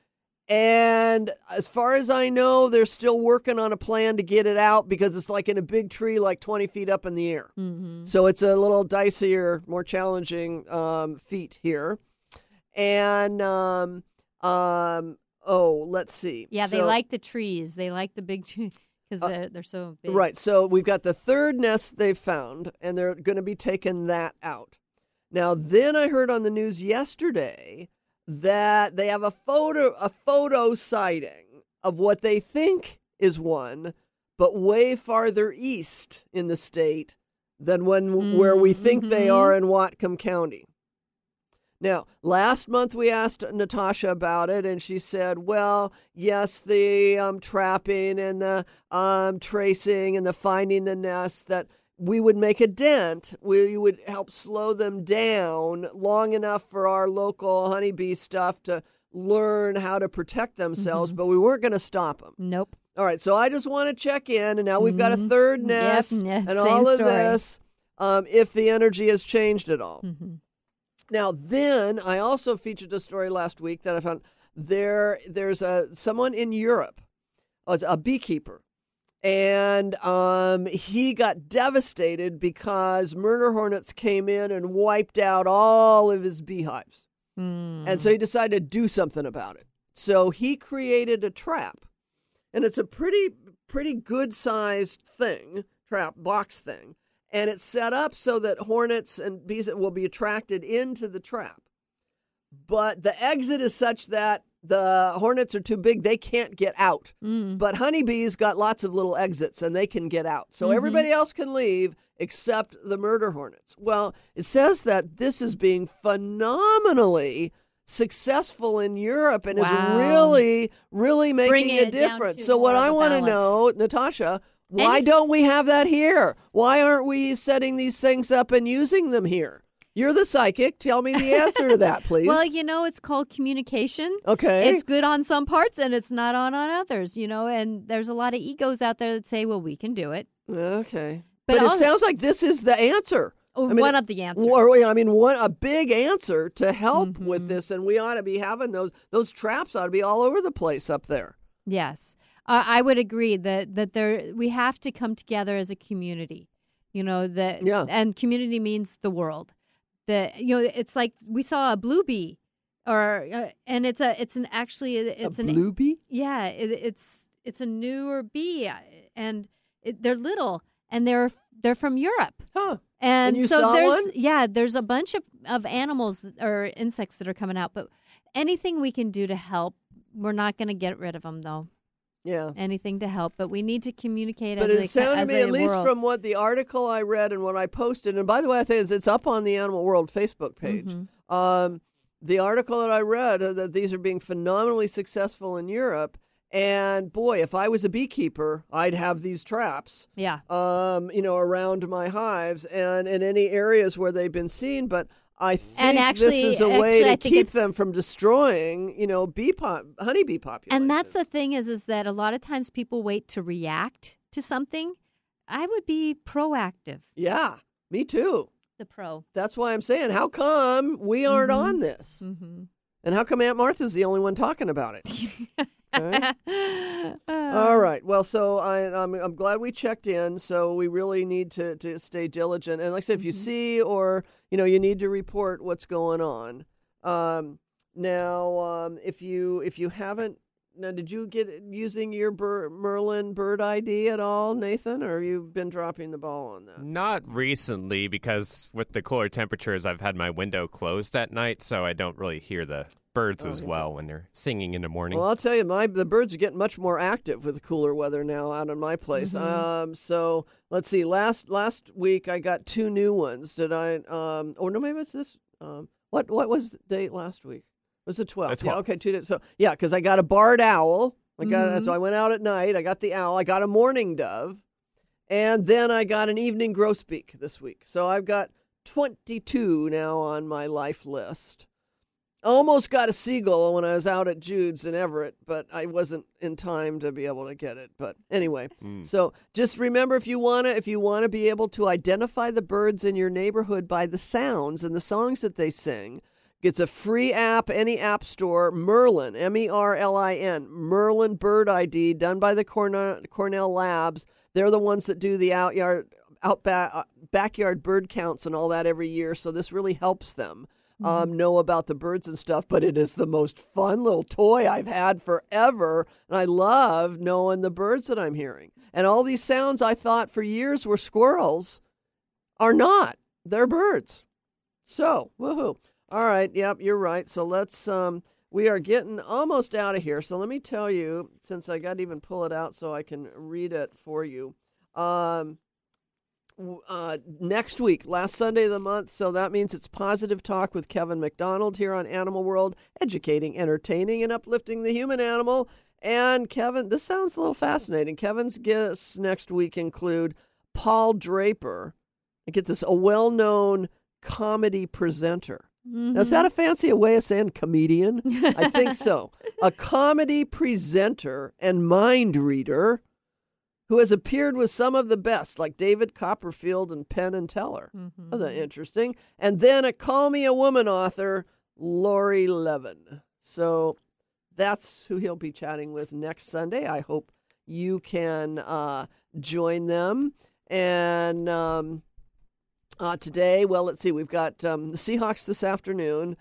And as far as I know, they're still working on a plan to get it out because it's like in a big tree, like twenty feet up in the air. Mhm. So it's a little dicier, more challenging um, feat here. And, um, um, oh, let's see. Yeah, they So- like the trees. They like the big trees because Uh, they're, they're so big. Right. So we've got the third nest they've found, and they're going to be taking that out. Now, then I heard on the news yesterday that they have a photo, a photo sighting of what they think is one, but way farther east in the state than when where we think they Mhm. are in Whatcom County. Now, last month we asked Natasha about it, and she said, well, yes, the um, trapping and the um, tracing and the finding the nest, that we would make a dent. We would help slow them down long enough for our local honeybee stuff to learn how to protect themselves, Mhm. but we weren't going to stop them. Nope. All right, so I just want to check in, and now we've got a Mhm. third Yep, nest yeah, and same all of story. this, um, if the energy has changed at all. Mhm. Now, then I also featured a story last week that I found there. There's a someone in Europe, oh, it's a beekeeper, and um, he got devastated because murder hornets came in and wiped out all of his beehives, Mm. and so he decided to do something about it. So he created a trap, and it's a pretty pretty good sized thing, trap box thing. And it's set up so that hornets and bees will be attracted into the trap. But the exit is such that the hornets are too big, they can't get out. Mm. But honeybees got lots of little exits and they can get out. So Mhm. everybody else can leave except the murder hornets. Well, it says that this is being phenomenally successful in Europe and Wow. is really, really making Bringing a it down difference. to So what more of I a want to balance. know, Natasha, why And- don't we have that here? Why aren't we setting these things up and using them here? You're the psychic. Tell me the answer to that, please. Well, you know, it's called communication. Okay. It's good on some parts and it's not on on others, you know, and there's a lot of egos out there that say, well, we can do it. Okay. But But, it also- sounds like this is the answer. Oh, I mean, one of the answers. Or, I mean, one a big answer to help Mhm. with this, and we ought to be having those. Those traps ought to be all over the place up there. Yes. Uh, I would agree that, that there we have to come together as a community, you know, that, Yeah. and community means the world. That, you know, it's like we saw a blue bee or, uh, and it's a, it's an, actually, it's a an, blue bee? yeah, it, it's, it's a newer bee uh, and it, they're little and they're, they're from Europe. Huh. And, And you so saw there's one? yeah, there's a bunch of, of animals or insects that are coming out, but anything we can do to help, we're not going to get rid of them though. Yeah. Anything to help, but we need to communicate But as it a sounded as to me, a at least world. from what the article I read and what I posted, and by the way, I think it's, it's up on the Animal World Facebook page. Mhm. Um, the article that I read uh, that these are being phenomenally successful in Europe. And boy, if I was a beekeeper, I'd have these traps. Yeah. Um, you know, around my hives and in any areas where they've been seen. But I think And actually- this is a way actually, I to think keep it's- them from destroying, you know, bee pop, honeybee populations. And that's the thing is is that a lot of times people wait to react to something. I would be proactive. Yeah, me too. The pro. That's why I'm saying, how come we aren't Mhm. on this? Mm-hmm. And how come Aunt Martha's the only one talking about it? Okay. All right. Well, so I, I'm, I'm glad we checked in. So we really need to, to stay diligent. And like I said, if you see or, you know, you need to report what's going on. Um, now, um, if you if you haven't now, did you get using your bir- Merlin bird I D at all, Nathan, or have you been dropping the ball on that? Not recently, because with the cooler temperatures, I've had my window closed at night, so I don't really hear the birds Oh, as yeah. well when they're singing in the morning. Well, I'll tell you, my the birds are getting much more active with the cooler weather now out in my place. Mhm. Um, so let's see. Last last week I got two new ones. Did I? Um, oh no, maybe it was this. Um, what what was the date last week? It was the twelfth. The Yeah, twelfth. okay, two days. So yeah, because I got a barred owl. I got Mhm. so I went out at night. I got the owl. I got a mourning dove, and then I got an evening grosbeak this week. So I've got twenty-two now on my life list. Almost got a seagull when I was out at Jude's in Everett, but I wasn't in time to be able to get it. But anyway, Mm. so just remember, if you wanna, if you wanna be able to identify the birds in your neighborhood by the sounds and the songs that they sing, it's a free app, any app store. Merlin, M E R L I N, Merlin Bird I D, done by the Cornell, Cornell Labs. They're the ones that do the out yard, out back, uh, backyard bird counts and all that every year. So this really helps them. Um, know about the birds and stuff, but it is the most fun little toy I've had forever. And I love knowing the birds that I'm hearing. And all these sounds I thought for years were squirrels are not. They're birds. So, woohoo. All right. Yep, you're right. So let's, um, we are getting almost out of here. So let me tell you, since I got to even pull it out so I can read it for you. Um, Uh, next week, last Sunday of the month, so that means it's Positive Talk with Kevin McDonald here on Animal World, educating, entertaining, and uplifting the human animal. And Kevin, this sounds a little fascinating. Kevin's guests next week include Paul Draper. It gets this, a well-known comedy presenter. Mhm. Now, is that a fancy way of saying comedian? I think so. A comedy presenter and mind reader who has appeared with some of the best, like David Copperfield and Penn and Teller. Mhm. Wasn't that interesting? And then a Call Me a Woman author, Lori Levin. So that's who he'll be chatting with next Sunday. I hope you can uh, join them. And um, uh, today, well, let's see, we've got um, the Seahawks this afternoon.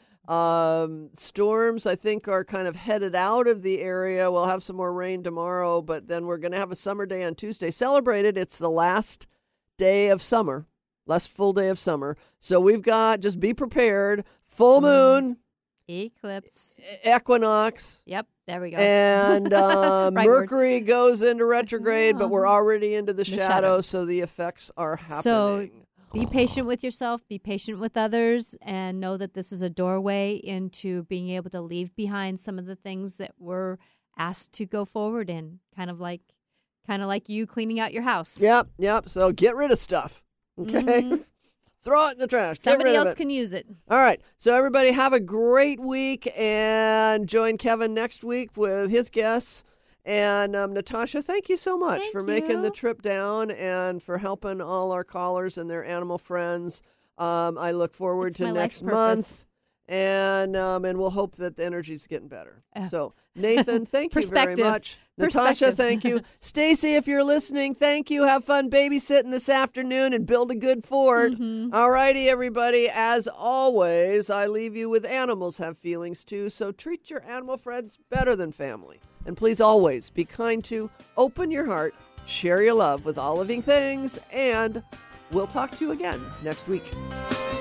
Um, storms, I think, are kind of headed out of the area. We'll have some more rain tomorrow, but then we're going to have a summer day on Tuesday. Celebrated. It's the last day of summer, last full day of summer. So we've got, just be prepared, full moon, Eclipse. equinox, Yep, there we go. and uh, Right word. Mercury goes into retrograde, but we're already into the, The shadows, shadows. so the effects are happening. So be patient with yourself, be patient with others, and know that this is a doorway into being able to leave behind some of the things that we're asked to go forward in, kind of like kind of like you cleaning out your house. Yep, yep. So get rid of stuff, okay? Mhm. Throw it in the trash. Get Somebody rid of else it. can use it. All right. So everybody have a great week and join Kevin next week with his guests. And um, Natasha, thank you so much Thank for making the you. trip down and for helping all our callers and their animal friends. Um, I look forward It's to my next life month. purpose. And um, and we'll hope that the energy's getting better. Uh, So, Nathan, thank you very Perspective. much. Natasha, Perspective. thank you. Stacy, if you're listening, thank you. Have fun babysitting this afternoon and build a good fort. Mhm. All righty, everybody. As always, I leave you with animals have feelings too, so treat your animal friends better than family. And please always be kind to, open your heart, share your love with all living things, and we'll talk to you again next week.